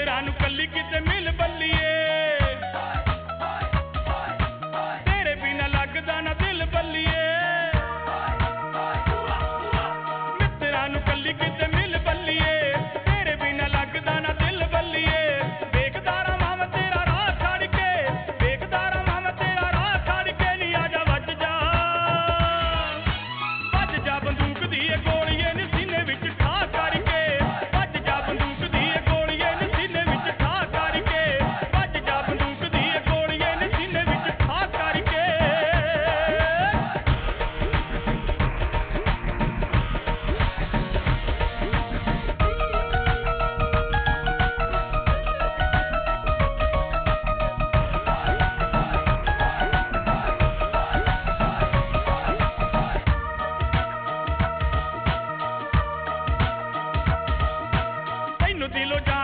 ਮਿੱਤਰਾਂ ਨੂੰ ਕੱਲੀ ਕਿਤੇ ਮਿਲ ਬੱਲੀਏ ਤੇਰੇ ਬਿਨਾ ਲੱਗਦਾ ਨਾ ਦਿਲ ਬੱਲੀਏ ਮਿੱਤਰਾਂ ਨੂੰ ਕੱਲੀ ਕਿਤੇ ਮਿਲ ਬੱਲੀਏ ਤੇਰੇ ਬਿਨਾ ਲੱਗਦਾ ਨਾ ਦਿਲ ਬੱਲੀਏ ਵੇਖਦਾ ਰਵਾਂ ਮੈਂ ਤੇਰਾ ਰਾਹ ਛੱਡ ਕੇ ਵੇਖਦਾ ਰਵਾਂ ਮੈਂ ਤੇਰਾ ਰਾਹ ਛੱਡ ਕੇ ਨੀ ਆਜਾ ਵੱਜ ਜਾ ਬੰਦੂਕ ਦੀ ਇਹ ਗੋਲੀਏ ਨੀ ਸੀਨੇ ਵਿੱਚ ਠਾ ਕਰਕੇ ਵੱਜ ਜਾ ਬੰਦੂਕ ਦੀ ਇਹ ਗੋਲੀਏ ਨੀ ਸੀਨੇ ਵਿੱਚ ਠਾ ਕਰਕੇ ਵੱਜ ਜਾ ਬੰਦੂਕ ਦੀ ਇਹ ਗੋਲੀਏ ਨੀ ਸੀਨੇ ਵਿੱਚ ਠਾ ਕਰਕੇ ਤੈਨੂੰ ਦਿਲੋਂ